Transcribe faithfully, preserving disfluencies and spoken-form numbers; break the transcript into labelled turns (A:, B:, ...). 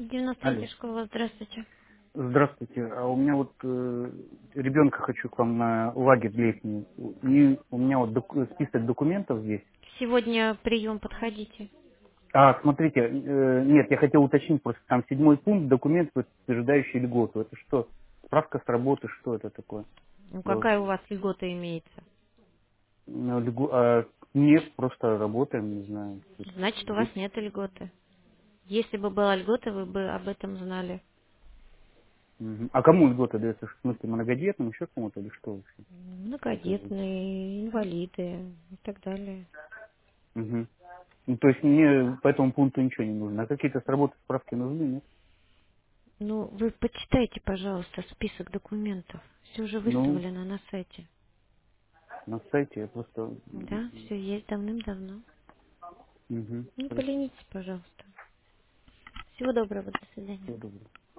A: девяносто третья
B: Алло.
A: школа, здравствуйте.
B: Здравствуйте. А у меня вот э, ребенка хочу к вам на лагерь летний. И у меня вот доку- список документов здесь.
A: Сегодня прием, подходите.
B: А, смотрите, э, нет, я хотел уточнить просто там седьмой пункт, документ, подтверждающий льготу. Это что? Справка с работы, что это такое?
A: Ну,
B: Должен.
A: какая у вас льгота имеется?
B: Ну, льгу- а, нет, просто работаем, не знаю. Тут
A: Значит, у вас
B: есть.
A: нет льготы. Если бы была льгота, вы бы об этом знали.
B: Мгм. А кому льгота дается? В смысле, многодетным, еще кому-то или что вообще? Что это за-
A: Многодетные, инвалиды и так далее.
B: Мгм. Ну, то есть мне по этому пункту ничего не нужно. А какие-то с работы справки нужны, нет?
A: Ну, вы почитайте, пожалуйста, список документов. Все уже
B: Ну,
A: выставлено на сайте.
B: на сайте я просто...
A: Да, все есть давным-давно.
B: Угу,
A: Не
B: хорошо,
A: поленитесь, пожалуйста. Всего доброго, до свидания.
B: всего доброго.